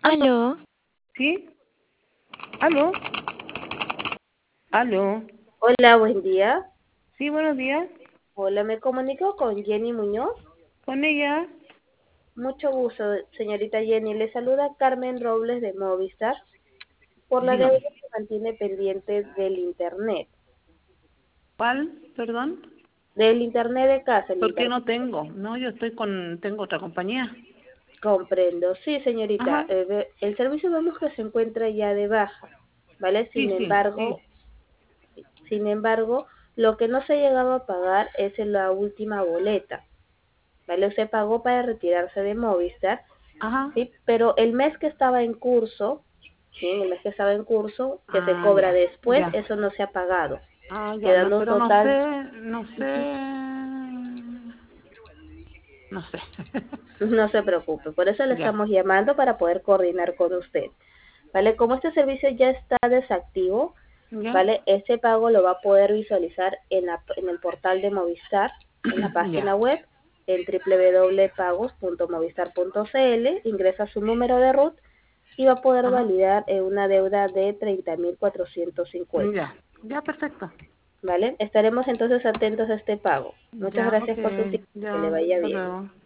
¿Aló? ¿Sí? ¿Aló? ¿Aló? Hola, buen día. Sí, buenos días. Hola, me comunico con Jenny Muñoz. ¿Con ella? Mucho gusto, señorita Jenny. Le saluda Carmen Robles de Movistar por la deuda Dígame. que mantiene pendiente del Internet. ¿Cuál? Perdón. Del Internet de casa, el ¿Por qué Internet. no tengo? No, tengo otra compañía. Comprendo. Sí, señorita. Ajá. El servicio vemos que se encuentra ya de baja, ¿vale? Sí, sí, sí. Sin embargo, lo que no se ha llegado a pagar es en la última boleta, ¿vale? Usted pagó para retirarse de Movistar. Ajá. Sí, pero el mes que estaba en curso, sí, el mes que estaba en curso, que se Ah, cobra ya, después, ya. eso no se ha pagado, Ah, ya, no, quedando un pero total. no Ujú. sé, no sé. No se preocupe, por eso le Ya, estamos llamando para poder coordinar con usted, ¿vale? Como este servicio ya está desactivo, ya, ¿vale? Ese pago lo va a poder visualizar en el portal de Movistar, en la página ya. web, en www.pagos.movistar.cl, ingresa su número de RUT y va a poder Ajá. validar una deuda de 30.450, Ya, ya, perfecto. ¿vale? Estaremos entonces atentos a este pago. Muchas Ya, gracias ok. por su tiempo, que le Ya, vaya hasta bien. luego.